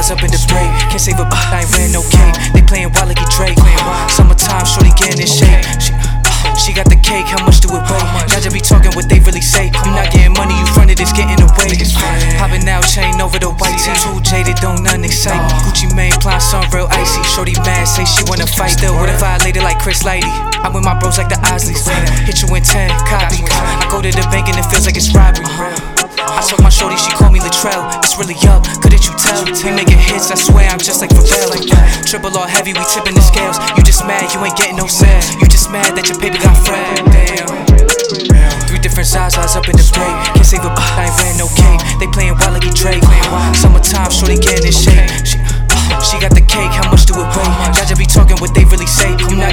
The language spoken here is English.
Zaza's up in the break. Can't save a I ain't wearing no cape. They playing wild like he Drake. Summertime, shorty getting in shape. She got the cake, how much do it weigh? Y'all just be talking what they really say. I'm not getting money, you fronted, it's getting away. Popping out, chain over the white tee. Too jaded, don't nothing excite. Gucci Mane, applying sun real icy. Shorty mad, say she wanna fight. Still with a violator like Chris Lighty. I'm with my bros like the Osleys. Hit you in 10, copy. I go to the bank and it feels like it's robbery. I told my shorty, she called me Latrell. It's really up, couldn't you tell? We making hits, I swear I'm just like Pharrell. Triple or heavy, we tipping the scales. You just mad, you ain't getting no sales. You just mad that your paper got framed. Damn. 3 different Zaza's up in the break. Can't save a I ain't wearing no cape. They playing wild like he Drake. Summertime, shorty getting in shape. She got the cake, how much do it weigh? Y'all just be talking what they really say. I'm not